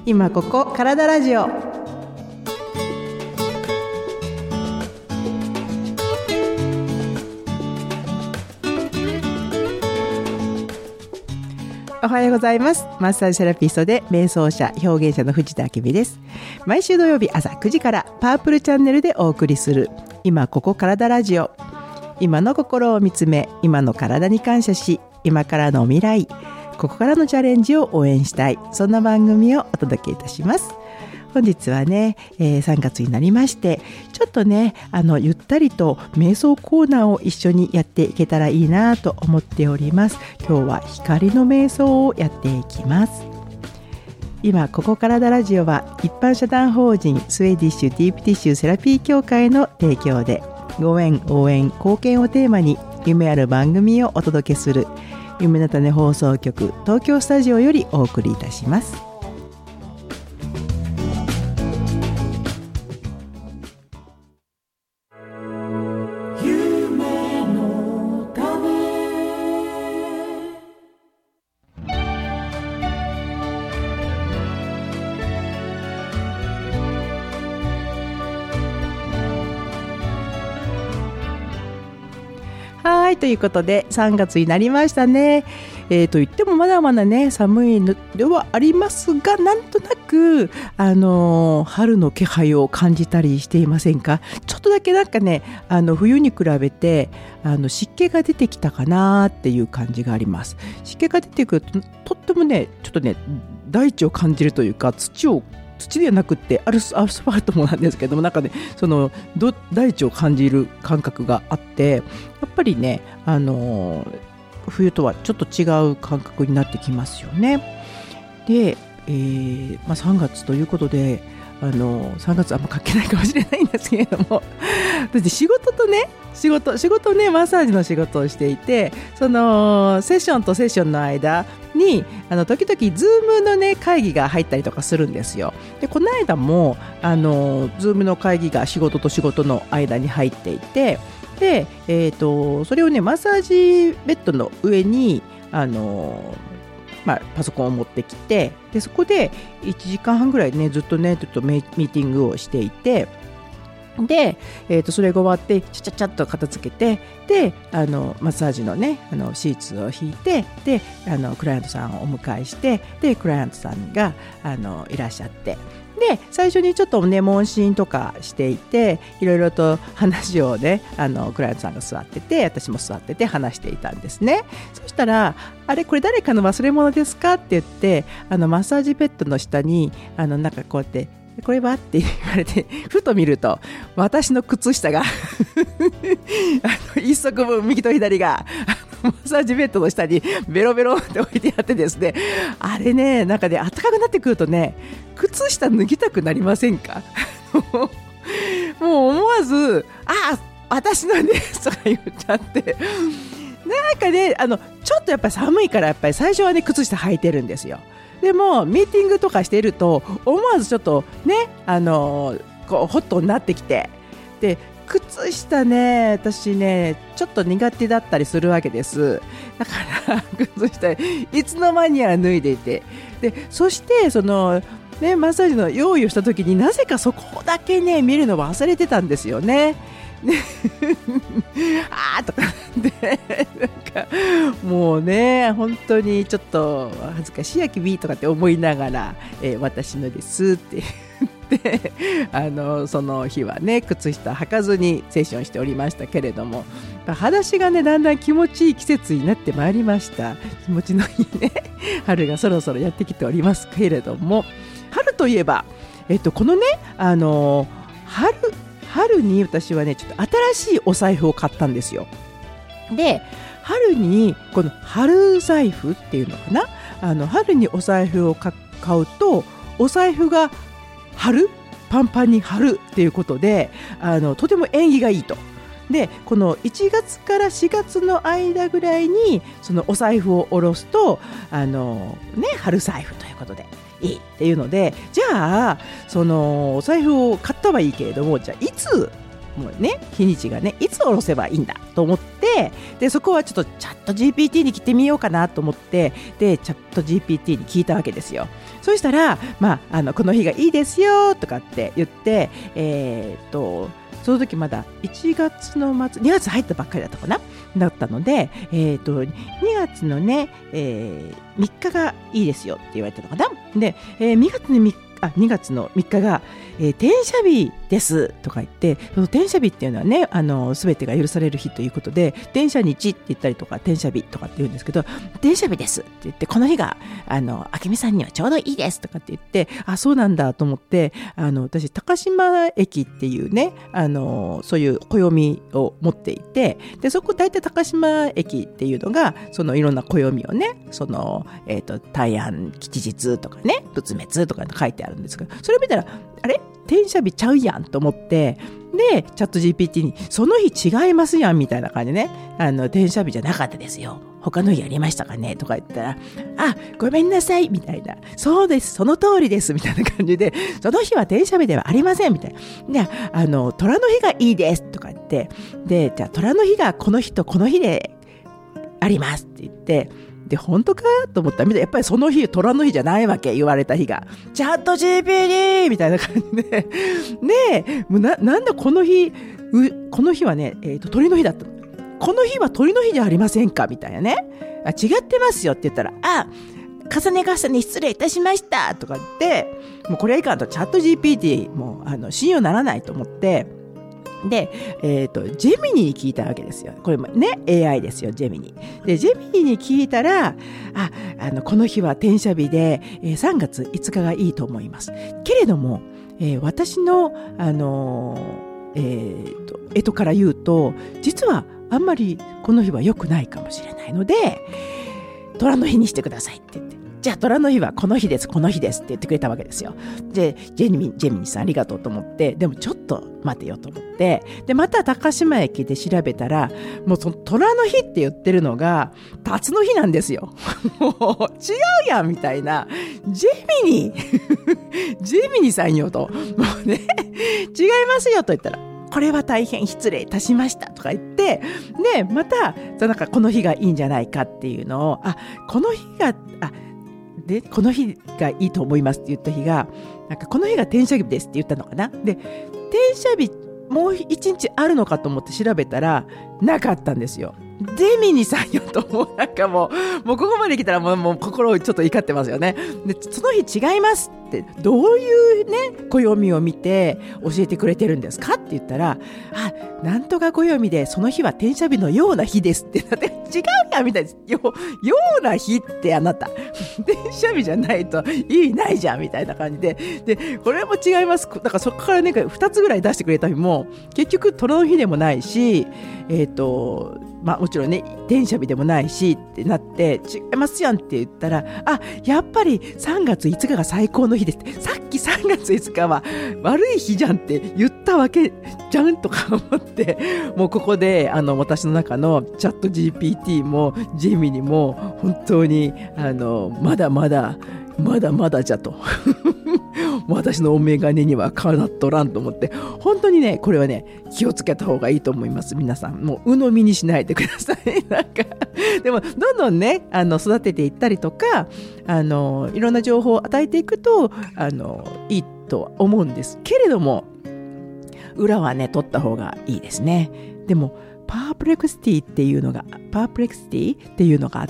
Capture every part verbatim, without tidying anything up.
今ここ体ラジオ。おはようございます。マッサージセラピストで瞑想者表現者の藤田明美です。毎週土曜日朝くじからパープルチャンネルでお送りする今ここ体ラジオ。今の心を見つめ、今の体に感謝し、今からの未来、ここからのチャレンジを応援したい、そんな番組をお届けいたします。本日はね、えー、さんがつになりまして、ちょっとねあのゆったりと瞑想コーナーを一緒にやっていけたらいいなと思っております。今日は光の瞑想をやっていきます。今ここ体ラジオは一般社団法人スウェーディッシュディープティッシュセラピー協会の提供で、ご縁応援貢献をテーマに夢ある番組をお届けする夢の種放送局東京スタジオよりお送りいたします。はい、ということでさんがつになりましたね。えー、と言ってもまだまだね寒いのではありますが、なんとなく、あのー、春の気配を感じたりしていませんか？ちょっとだけなんかねあの冬に比べてあの湿気が出てきたかなっていう感じがあります。湿気が出てくるととってもねちょっとね大地を感じるというか、土を土ではなくてアルス、アスファルトもなんですけども、なんかねそのど大地を感じる感覚があって、やっぱりね、あのー、冬とはちょっと違う感覚になってきますよね。で、えーまあ、さんがつということで、あのー、さんがつあんま関係ないかもしれないんですけれどもだって仕事とね仕事仕事ねマッサージの仕事をしていて、そのセッションとセッションの間にあの時々ズームのね会議が入ったりとかするんですよ。でこの間もあのズームの会議が仕事と仕事の間に入っていて、で、えーと、それをねマッサージベッドの上にあのまあ、パソコンを持ってきて、でそこでいちじかんはんぐらいねずっとねずっとミーティングをしていて、で、えー、とそれが終わってちゃちゃちゃっと片付けて、であのマッサージのねあのシーツを引いて、であのクライアントさんをお迎えして、でクライアントさんがあのいらっしゃって、で最初にちょっとね問診とかしていて、いろいろと話をねあのクライアントさんが座ってて、私も座ってて話していたんですね。そしたら、あれこれ誰かの忘れ物ですかって言って、あのマッサージベッドの下にあのなんかこうやってこれはって言われて、ふと見ると私の靴下があの一足分右と左がマッサージベッドの下にベロベロって置いてあってですね、あれねなんかね暖かくなってくるとね靴下脱ぎたくなりませんか？もう思わずあ私のねとか言っちゃって、なんかねあのちょっとやっぱり寒いから、やっぱり最初はね靴下履いてるんですよ。でもミーティングとかしていると思わずちょっとねあのこうホットになってきて、で靴下ね私ねちょっと苦手だったりするわけです。だから靴下いつの間にや脱いでいて、でそしてそのねマッサージの用意をした時になぜかそこだけね見るの忘れてたんですよね。あーとかでなんかもうね本当にちょっと恥ずかしいやきびとかって思いながら、えー、私のですって言ってあのその日はね靴下履かずにセッションしておりましたけれども、裸足がねだんだん気持ちいい季節になってまいりました。気持ちのいいね春がそろそろやってきておりますけれども、春といえば、えっと、このねあの春春に私はねちょっと新しいお財布を買ったんですよ。で春にこの春財布っていうのかな、あの春にお財布を買うとお財布が春パンパンに春っていうことで、あのとても縁起がいいと。でこのいちがつからしがつの間ぐらいにそのお財布を下ろすとあの、ね、春財布ということでいいっていうので、じゃあそのお財布を買ったはいいけれども、じゃあいつもうね日にちがねいつ下ろせばいいんだと思って、でそこはちょっとチャット ジーピーティー に聞いてみようかなと思って、でチャット ジーピーティー に聞いたわけですよ。そしたら、まあ、あのこの日がいいですよとかって言って、えー、っとその時まだいちがつの末にがつ入ったばっかりだったかなだったので、えー、っとにがつのね、えー、みっかがいいですよって言われたのかな。で、えー、にがつのみっかあにがつのみっかが、えー、転写日ですとか言って、その転写日っていうのはね、あの全てが許される日ということで、転写日って言ったりとか転写日とかって言うんですけど、転写日ですって言って、この日があの明美さんにはちょうどいいですとかって言って、あそうなんだと思って、あの私高島駅っていうね、あのそういう暦を持っていて、でそこ大体高島駅っていうのがそのいろんな暦をね、その、えーと、大安吉日とかね仏滅とか書いてあるんですけど、それ見たらあれ転写日ちゃうやんと思って、でチャット ジーピーティー にその日違いますやんみたいな感じでね、あの転写日じゃなかったですよ、他の日ありましたかねとか言ったら、あごめんなさいみたいな、そうですその通りですみたいな感じで、その日は転写日ではありませんみたいな、であの虎の日がいいですとか言って、でじゃあ虎の日がこの日とこの日でありますって言って、で本当かと思ったら、やっぱりその日虎の日じゃないわけ、言われた日がチャット ジーピーティー みたいな感じでねえ、な, なんだこの日この日はね、えーと、鳥の日だったの、この日は鳥の日じゃありませんかみたいなね、あ違ってますよって言ったら、あ重ね重ね失礼いたしましたとか言って、もうこれはいかんと、チャット ジーピーティー もうあの信用ならないと思って、で、えーと、ジェミニに聞いたわけですよ。これもね エーアイ ですよ、ジェミニでジェミニに聞いたら、ああのこの日は転写日で、えー、さんがついつかがいいと思いますけれども、えー、私の、あのーえーと、干支から言うと実はあんまりこの日は良くないかもしれないので虎の日にしてくださいって言って、じゃあ虎の日はこの日ですこの日ですって言ってくれたわけですよ。でジェミニジェミニさんありがとうと思って、でもちょっと待てよと思って、でまた高島駅で調べたら、もうその虎の日って言ってるのが辰の日なんですよ。もう違うやんみたいな、ジェミニジェミニさんよと、もうね違いますよと言ったら、これは大変失礼いたしましたとか言って、でまたなんかこの日がいいんじゃないかっていうのを、あこの日があでこの日がいいと思いますって言った日が、なんかこの日が転写日ですって言ったのかな。で転写日もう一日あるのかと思って調べたらなかったんですよ。ジェミニさんよと、もうなんかもうもうここまで来たらもう、もう心ちょっと怒ってますよね。でその日違いますってどういうね暦を見て教えてくれてるんですかって言ったら、あなんとか暦でその日は転写日のような日ですってなって、違うやんみたいですよ、ような日ってあなた転写日じゃないと意味ないじゃんみたいな感じで、でこれも違います。だからそこからねふたつぐらい出してくれた日も結局虎の日でもないし、えっとまあもちろんね転写日でもないしってなって、違いますやんって言ったら、あやっぱりさんがついつかが最高の日ですって、さっきさんがついつかは悪い日じゃんって言ったわけじゃんとか思って、もうここであの私の中のチャット ジーピーティー もジェミニも本当にあのまだまだまだまだじゃと私のお眼鏡にはかなっとらんと思って、本当にねこれはね気をつけた方がいいと思います。皆さんもう鵜呑みにしないでください。なんかでもどんどんねあの育てていったりとか、あのいろんな情報を与えていくとあのいいと思うんですけれども、裏はね取った方がいいですね。でもパープレクシティっていうのがパープレクシティっていうのがあって、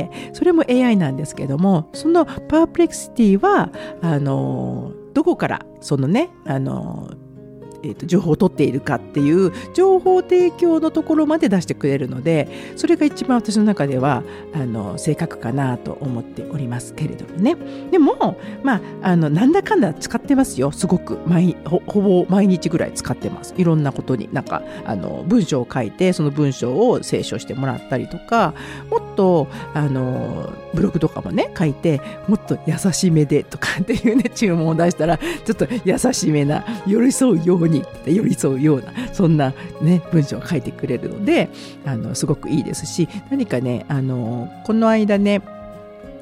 それも エーアイ なんですけども、そのパープレクシティはあのどこからそのねあのえーと、情報を取っているかっていう情報提供のところまで出してくれるので、それが一番私の中ではあの正確かなと思っておりますけれどもね。でもまああのなんだかんだ使ってますよ。すごく毎 ほ, ほぼ毎日ぐらい使ってます。いろんなことになんかあの文章を書いて、その文章を清書してもらったりとか、もっとあのブログとかもね書いて、もっと優しめでとかっていうね注文を出したら、ちょっと優しめな寄り添うように寄り添うようなそんなね文章を書いてくれるので、あのすごくいいですし、何かねあのこの間ね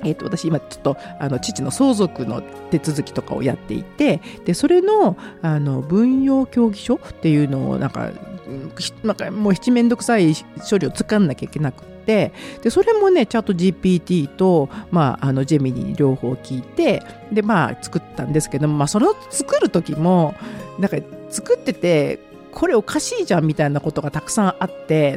えー、と私今ちょっとあの父の相続の手続きとかをやっていて、でそれの、あの分用協議書っていうのをなんか、なんかもう七面倒くさい処理を作んなきゃいけなくて、でそれもねチャット ジーピーティー と、まあ、あのジェミニに両方聞いて、でまあ作ったんですけども、まあ、それを作る時もなんか作っててこれおかしいじゃんみたいなことがたくさんあって、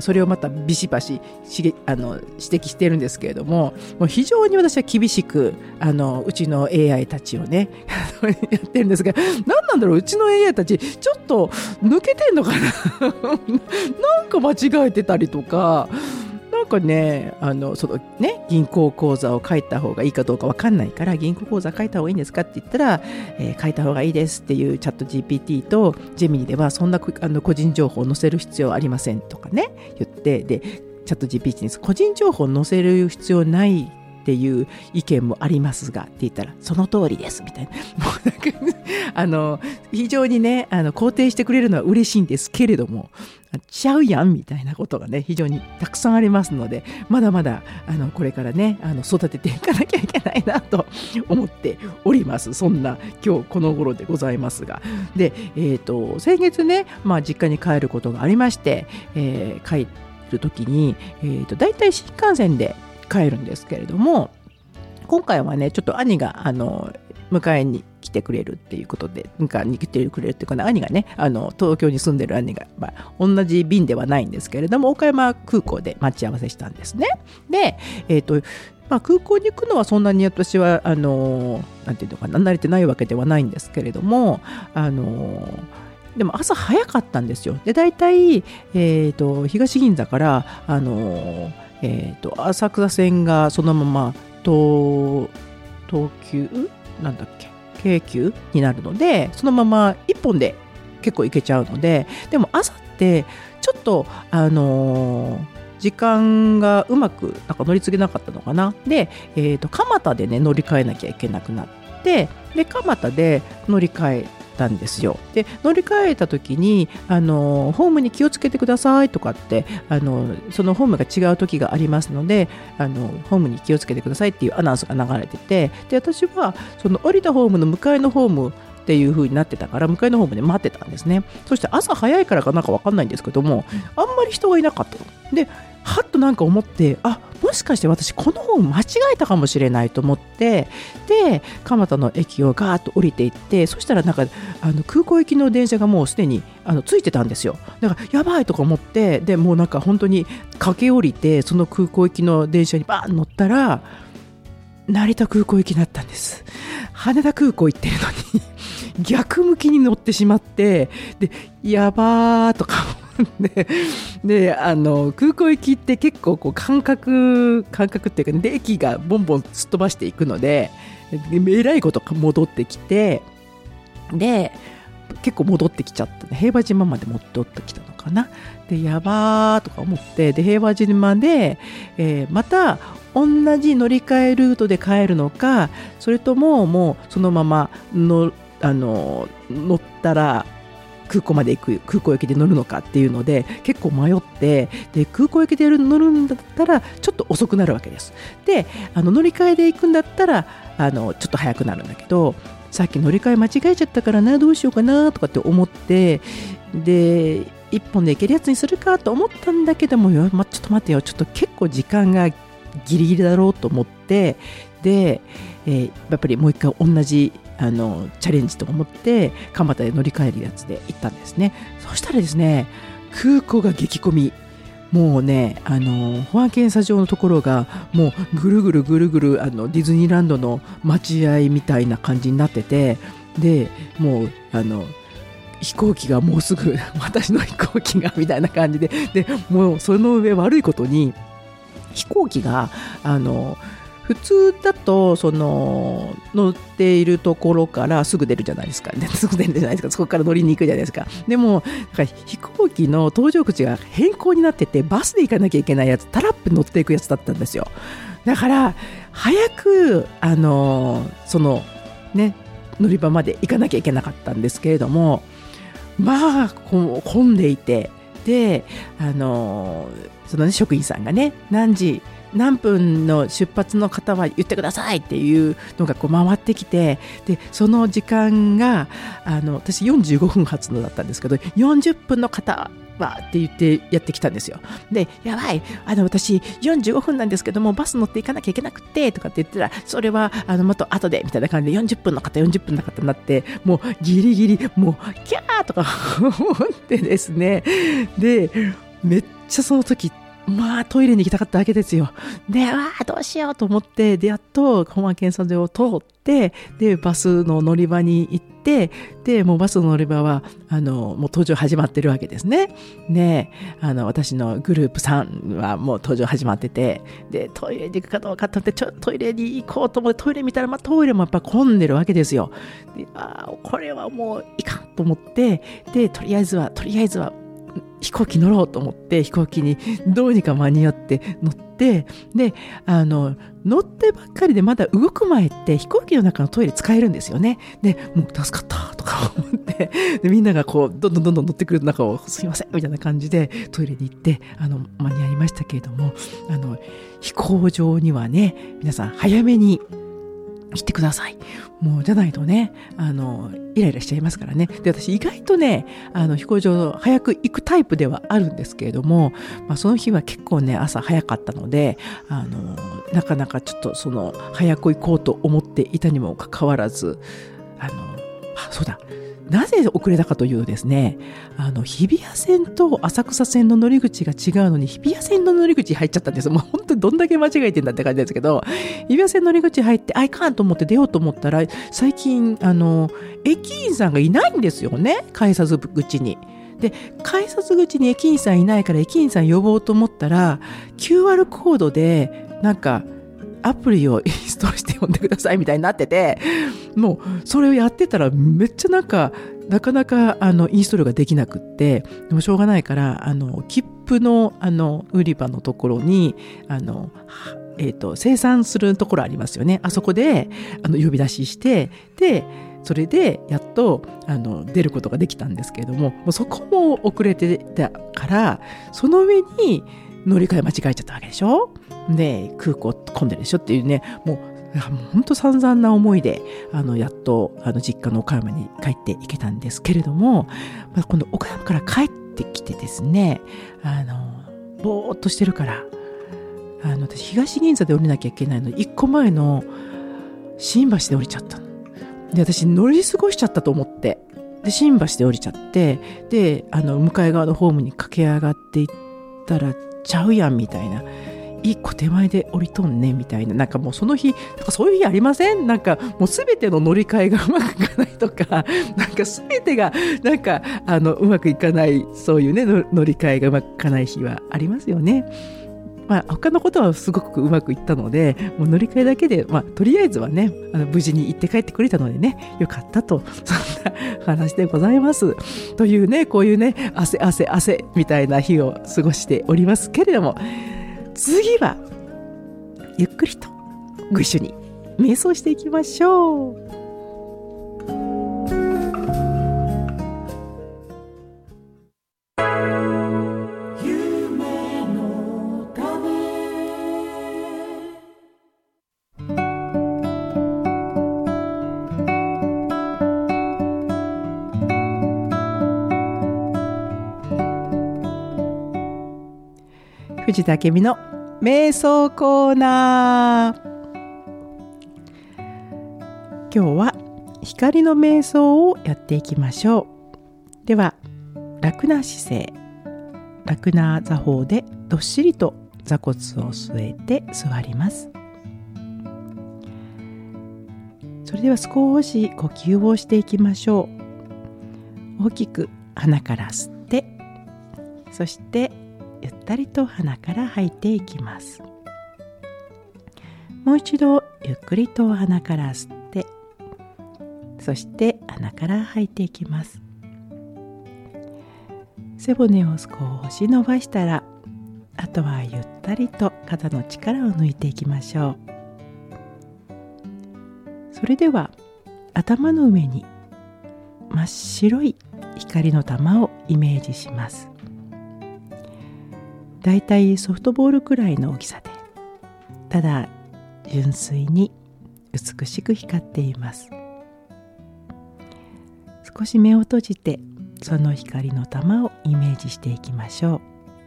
それをまたビシバシしあの指摘してるんですけれども、もう非常に私は厳しくあのうちの エーアイ たちをねやってるんですが、何なんだろう、うちの エーアイ たちちょっと抜けてんのかななんか間違えてたりとか、なんかね、あのそのね銀行口座を書いた方がいいかどうか分かんないから、銀行口座書いた方がいいんですかって言ったら、えー、書いた方がいいですっていうチャット ジーピーティー とジェミニではそんなあの個人情報を載せる必要ありませんとかね言って、でチャット ジーピーティー に個人情報を載せる必要ないっていう意見もありますがって言ったら、その通りですみたいな、もうなんかあの非常にねあの肯定してくれるのは嬉しいんですけれども、ちゃうやんみたいなことがね非常にたくさんありますので、まだまだあのこれからねあの育てていかなきゃいけないなと思っております。そんな今日この頃でございますが、で、えーと、先月ね、まあ、実家に帰ることがありまして、えー、帰る時に、えーと、だいたい新幹線で帰るんですけれども、今回はねちょっと兄があの迎えに来てくれるっていうことで、迎えに来てくれるっていうか、兄がねあの東京に住んでる兄が、まあ、同じ便ではないんですけれども岡山空港で待ち合わせしたんですね。で、えーとまあ、空港に行くのはそんなに私はあのなんていうのかな慣れてないわけではないんですけれども、あのでも朝早かったんですよ。でだいたい、えーと東銀座からあのえー、と浅草線がそのまま東東急なんだっけ京急になるので、そのまま一本で結構行けちゃうので、でも朝ってちょっとあのー、時間がうまくなんか乗り継げなかったのかな。で、えー、と蒲田でね乗り換えなきゃいけなくなって、で蒲田で乗り換えたんですよ。で乗り換えた時にあのホームに気をつけてくださいとかってあのそのホームが違う時がありますので、あのホームに気をつけてくださいっていうアナウンスが流れてて、で私はその降りたホームの向かいのホームっていう風になってたから、向かいのホームで待ってたんですね。そして朝早いからかなんか分かんないんですけども、あんまり人がいなかったので、はっとなんか思って、あ、もしかして私このホーム間違えたかもしれないと思って、で蒲田の駅をガーッと降りていって、そしたらなんかあの空港行きの電車がもうすでにあのついてたんですよ。だからやばいとか思って、でもうなんか本当に駆け降りてその空港行きの電車にバーン乗ったら成田空港行きだったんです。羽田空港行ってるのに逆向きに乗ってしまって、でやばーとかで, であの空港行きって結構こう感覚感覚っていうか、ね、で駅がボンボンすっ飛ばしていくので、えらいこと戻ってきて、で結構戻ってきちゃった、ね、平和島まで戻ってきたのかな。でやばーとか思って、で平和島で、えー、また同じ乗り換えルートで帰るのか、それとももうそのままのあの乗ったら空港まで行く、空港行きで乗るのかっていうので結構迷って、で空港行きで乗るんだったらちょっと遅くなるわけです。であの乗り換えで行くんだったらあのちょっと早くなるんだけど、さっき乗り換え間違えちゃったからな、どうしようかなとかって思って、で一本で行けるやつにするかと思ったんだけども、よ、ま、ちょっと待ってよ、ちょっと結構時間がギリギリだろうと思って、で、えー、やっぱりもう一回同じあのチャレンジと思って蒲田で乗り換えるやつで行ったんですね。そしたらですね、空港が激混み、もうねあの保安検査場のところがもうぐるぐるぐるぐるあのディズニーランドの待合みたいな感じになってて、でもうあの飛行機がもうすぐ私の飛行機がみたいな感じで、でもうその上悪いことに飛行機があの普通だとその乗っているところからすぐ出るじゃないですか、すぐ出るじゃないですか、そこから乗りに行くじゃないですか。でもなんか飛行機の搭乗口が変更になってて、バスで行かなきゃいけないやつ、タラップに乗っていくやつだったんですよ。だから早くあのそのね乗り場まで行かなきゃいけなかったんですけれども、まあ混んでいて、 であのその、ね、職員さんがね何時何分の出発の方は言ってくださいっていうのがこう回ってきて、でその時間があの私よんじゅうごふん発のだったんですけど、よんじゅっぷんの方はって言ってやってきたんですよ。でやばい、あの私よんじゅうごふんなんですけどもバス乗っていかなきゃいけなくてとかって言ったら、それはあのまた後でみたいな感じでよんじゅっぷんの方よんじゅっぷんの方になって、もうギリギリもうキャーとか思ってですね、でめっちゃその時まあトイレに行きたかったわけですよ。で、わあどうしようと思って、でやっと保安検査場を通って、でバスの乗り場に行って、でもうバスの乗り場はあのもう登場始まってるわけですね。ねあの私のグループさんはもう登場始まってて、でトイレに行くかどうかってちょっとトイレに行こうと思ってトイレ見たら、まあ、トイレもやっぱ混んでるわけですよ。であこれはもういかんと思って、でとりあえずはとりあえずは飛行機乗ろうと思って飛行機にどうにか間に合って乗って、であの乗ってばっかりでまだ動く前って飛行機の中のトイレ使えるんですよね。でもう助かったとか思って、でみんながこうどんどんどんどん乗ってくる中をすいませんみたいな感じでトイレに行ってあの間に合いましたけれども、あの飛行場にはね皆さん早めに行ってください。もうじゃないとねあのイライラしちゃいますからね。で私意外とねあの飛行場早く行くタイプではあるんですけれども、まあ、その日は結構ね朝早かったのであのなかなかちょっとその早く行こうと思っていたにもかかわらず、あのあそうだなぜ遅れたかというとですね、あの日比谷線と浅草線の乗り口が違うのに日比谷線の乗り口入っちゃったんです。もう本当にどんだけ間違えてんだって感じですけど、日比谷線乗り口入ってあいかんと思って出ようと思ったら、最近あの駅員さんがいないんですよね、改札口に。で改札口に駅員さんいないから駅員さん呼ぼうと思ったら キューアール コードでなんかアプリをインストールして呼んでくださいみたいになってて、もうそれをやってたらめっちゃなんかなかなかあのインストールができなくって、でもしょうがないからあの切符のあの売り場のところにあのえーと生産するところありますよね。あそこであの呼び出しして、でそれでやっとあの出ることができたんですけれども、もうそこも遅れてたから、その上に乗り換え間違えちゃったわけでしょ。で空港混んでるでしょっていうね、もう本当散々な思いであのやっとあの実家の岡山に帰っていけたんですけれども、まあ、今度岡山から帰ってきてですね、あのぼーっとしてるからあの私東銀座で降りなきゃいけないのいっこまえの新橋で降りちゃったので、私乗り過ごしちゃったと思って、で新橋で降りちゃって、であの向かい側のホームに駆け上がっていったらちゃうやんみたいな、一個手前で降りとんねみたいな、なんかもうその日なんかそういう日ありません？なんかもうすべての乗り換えがうまくいかないとか、なんかすべてがなんかあのうまくいかない、そういうね乗り換えがうまくいかない日はありますよね。まあ、他のことはすごくうまくいったので、もう乗り換えだけで、まあ、とりあえずはねあの無事に行って帰ってくれたのでね、よかったと、そんな話でございますというね、こういうね汗汗汗みたいな日を過ごしておりますけれども、次はゆっくりとご一緒に瞑想していきましょう。藤田明美の瞑想コーナー。今日は光の瞑想をやっていきましょう。では楽な姿勢、楽な座法でどっしりと座骨を据えて座ります。それでは少し呼吸をしていきましょう。大きく鼻から吸って、そしてゆったりと鼻から吐いていきます。もう一度ゆっくりと鼻から吸って、そして鼻から吐いていきます。背骨を少し伸ばしたら、あとはゆったりと肩の力を抜いていきましょう。それでは頭の上に真っ白い光の玉をイメージします。 だいたいソフトボールくらいの大きさで、ただ純粋に美しく光っています。少し目を閉じてその光の玉をイメージしていきましょう。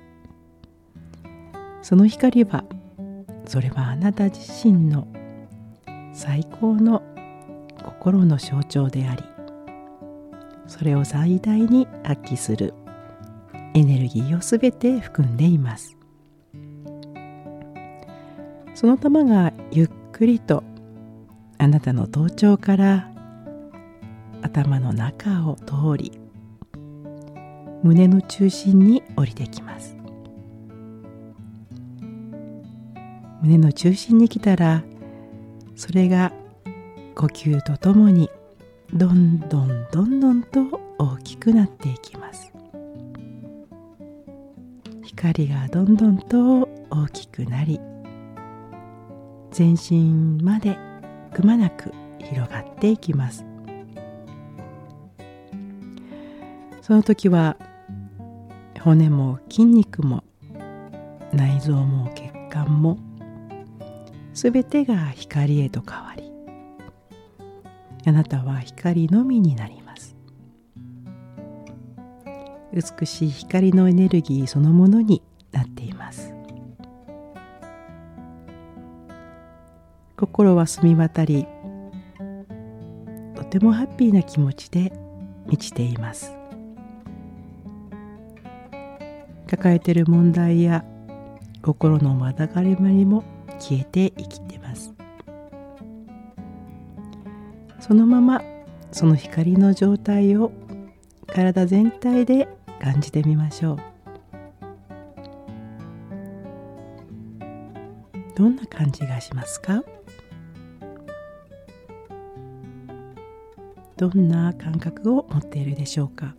その光は、それはあなた自身の最高の心の象徴であり、それを最大に発揮するエネルギーをすべて含んでいます。その玉がゆっくりとあなたの頭頂から頭の中を通り、胸の中心に降りてきます。胸の中心に来たら、それが呼吸とともにどんどんどんどんと大きくなっていきます。光がどんどんと大きくなり、全身までくまなく広がっていきます。その時は骨も筋肉も内臓も血管もすべてが光へと変わり、あなたは光のみになります。美しい光のエネルギーそのものになっています。心は澄み渡り、とてもハッピーな気持ちで満ちています。抱えている問題や心のまだがれまりも消えて生きています。そのままその光の状態を体全体で感じてみましょう。どんな感じがしますか？どんな感覚を持っているでしょうか？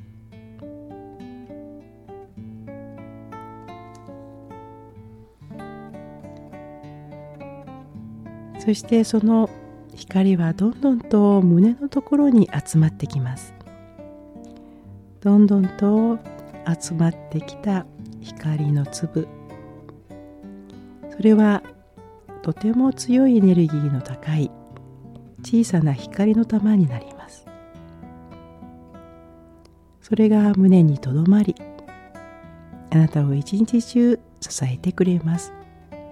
そしてその光はどんどんと胸のところに集まってきます。どんどんと集まってきた光の粒、それはとても強いエネルギーの高い小さな光の玉になります。それが胸にとどまり、あなたを一日中支えてくれます。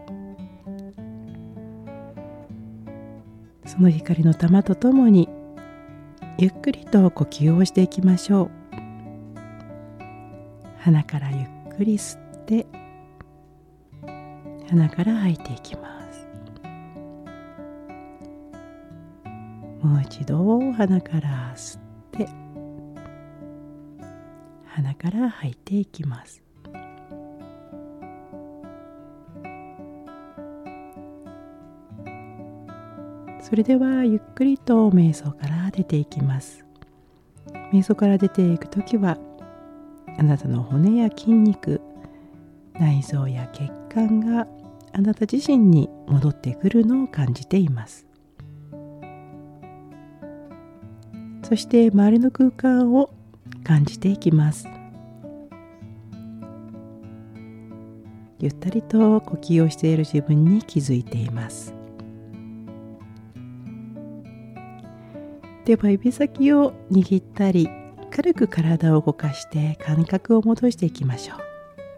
その光の玉とともにゆっくりと呼吸をしていきましょう。鼻からゆっくり吸って、鼻から吐いていきます。もう一度鼻から吸って、鼻から吐いていきます。それではゆっくりと瞑想から出ていきます。瞑想から出ていくときは、あなたの骨や筋肉、内臓や血管があなた自身に戻ってくるのを感じています。そして周りの空間を感じていきます。ゆったりと呼吸をしている自分に気づいています。では指先を握ったり、軽く体を動かして感覚を戻していきましょう。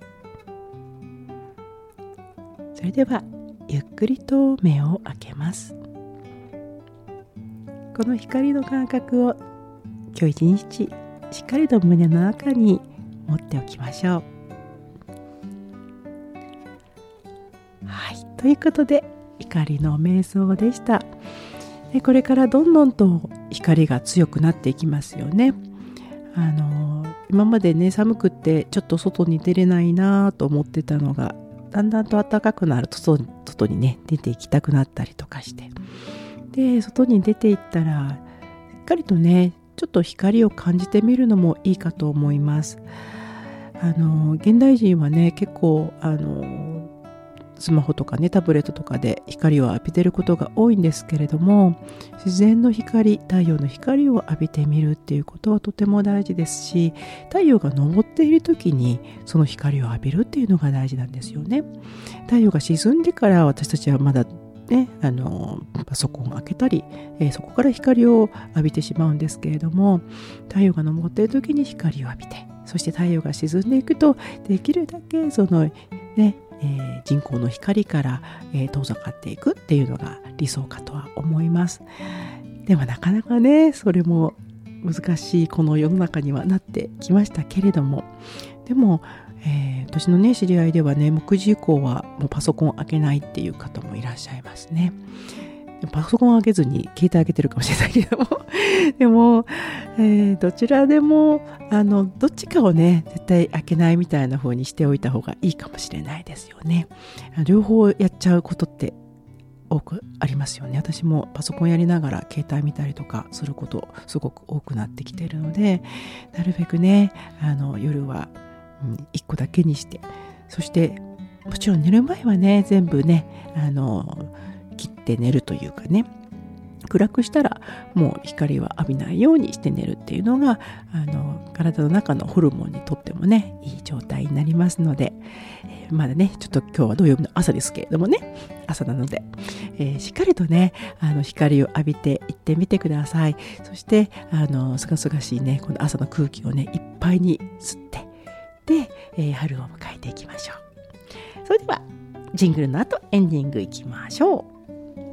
それではゆっくりと目を開けます。この光の感覚を今日一日しっかりと胸の中に持っておきましょう。はい、ということで光の瞑想でした。でこれからどんどんと光が強くなっていきますよね。あの今までね、寒くってちょっと外に出れないなと思ってたのが、だんだんと暖かくなると外に、外にね出て行きたくなったりとかして、で外に出て行ったらしっかりとねちょっと光を感じてみるのもいいかと思います。あの現代人はね結構あのスマホとかねタブレットとかで光を浴びてることが多いんですけれども、自然の光、太陽の光を浴びてみるっていうことはとても大事ですし、太陽が昇っている時にその光を浴びるっていうのが大事なんですよね。太陽が沈んでから私たちはまだね、あのパソコンを開けたり、えー、そこから光を浴びてしまうんですけれども、太陽が昇っている時に光を浴びて、そして太陽が沈んでいくとできるだけそのね、えー、人工の光から、えー、遠ざかっていくっていうのが理想かとは思います。でもなかなかねそれも難しいこの世の中にはなってきましたけれども、でも、えー、私のね知り合いではねむくじ以降はもうパソコンを開けないっていう方もいらっしゃいますね。パソコンを開けずに携帯開けてるかもしれないけれどもでも、えー、どちらでもあのどっちかをね絶対開けないみたいな風にしておいた方がいいかもしれないですよね。両方やっちゃうことって多くありますよね。私もパソコンやりながら携帯見たりとかすることすごく多くなってきているので、なるべくねあの夜は、うん、いっこだけにして、そしてもちろん寝る前はね全部ねあの切って寝るというかね、暗くしたらもう光は浴びないようにして寝るっていうのがあの体の中のホルモンにとってもねいい状態になりますので、えー、まだねちょっと今日は土曜日の朝ですけれどもね朝なので、えー、しっかりとねあの光を浴びていってみてください。そしてあのすがすがしいねこの朝の空気をねいっぱいに吸ってで、えー、春を迎えていきましょう。それではジングルの後エンディングいきましょう。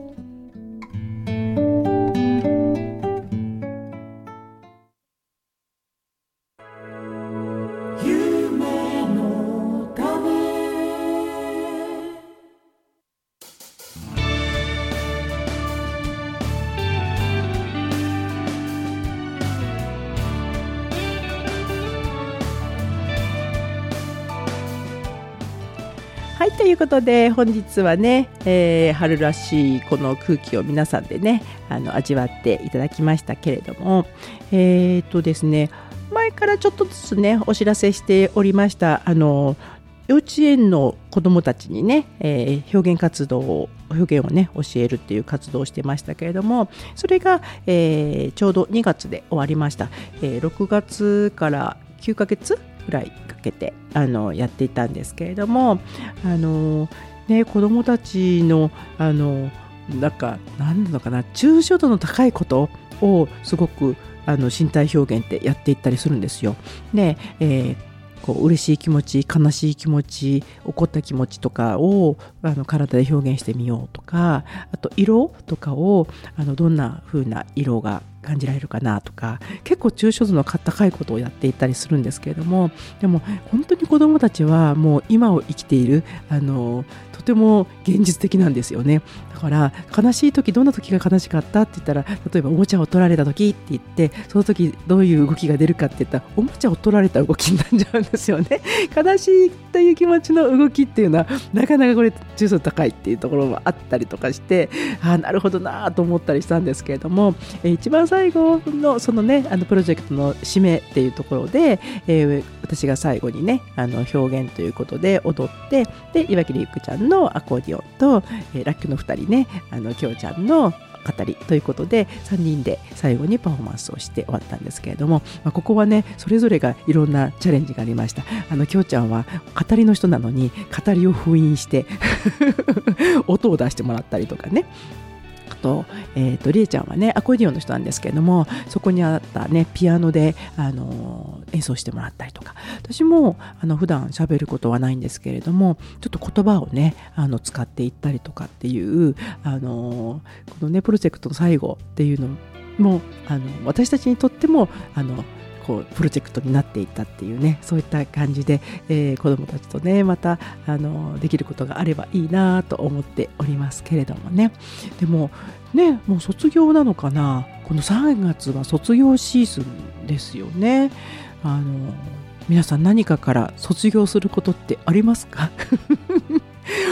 はい、ということで本日はね、えー、春らしいこの空気を皆さんでねあの味わっていただきましたけれども、えーとですね前からちょっとずつねお知らせしておりましたあの幼稚園の子どもたちにね、えー、表現活動を表現をね教えるっていう活動をしてましたけれども、それが、えー、ちょうどにがつで終わりました。えー、ろくがつからきゅうかげつぐらいかけてあのやっていたんですけれども、あの、ね、子どもたちのあのなんか何なのかな抽象度の高いことをすごくあの身体表現ってやっていったりするんですよ。で、えーこう嬉しい気持ち、悲しい気持ち、怒った気持ちとかをあの体で表現してみようとか、あと色とかをあのどんな風な色が感じられるかなとか、結構抽象度の高いことをやっていったりするんですけれども、でも本当に子どもたちはもう今を生きているあのとても現実的なんですよね。だから悲しい時どんな時が悲しかったって言ったら、例えばおもちゃを取られた時って言って、その時どういう動きが出るかって言ったらおもちゃを取られた動きになっちゃうんですよね。悲しいという気持ちの動きっていうのはなかなかこれ抽象度高いっていうところもあったりとかして、ああなるほどなと思ったりしたんですけれども、えー、一番最後のそのねあのプロジェクトの締めっていうところで、えー、私が最後にねあの表現ということで踊って、で岩切ゆくちゃんのアコーディオンと、えー、ラッキョのふたりねあのきょうちゃんの語りということでさんにんで最後にパフォーマンスをして終わったんですけれども、まあ、ここはねそれぞれがいろんなチャレンジがありました。あのきょうちゃんは語りの人なのに語りを封印して音を出してもらったりとかね、あと、えーと、りえちゃんはねアコーディオンの人なんですけれども、そこにあったねピアノで、あのー、演奏してもらったりとか、私もあの普段喋ることはないんですけれどもちょっと言葉をねあの使っていったりとかっていう、あのー、このねプロジェクトの最後っていうのもあの私たちにとってもあのこうプロジェクトになっていったっていうね、そういった感じで、えー、子どもたちとねまたあのできることがあればいいなと思っておりますけれどもね。でもねもう卒業なのかな、このさんがつは卒業シーズンですよね。あの皆さん何かから卒業することってありますか？私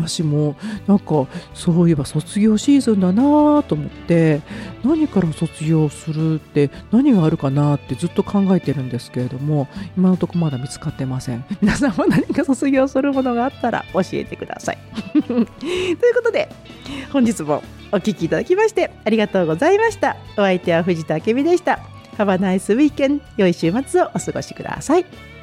私もなんかそういえば卒業シーズンだなと思って、何から卒業するって何があるかなってずっと考えてるんですけれども、今のところまだ見つかってません。皆さんも何か卒業するものがあったら教えてくださいということで、本日もお聞きいただきましてありがとうございました。お相手は藤田明美でした。Have a nice weekend。良い週末をお過ごしください。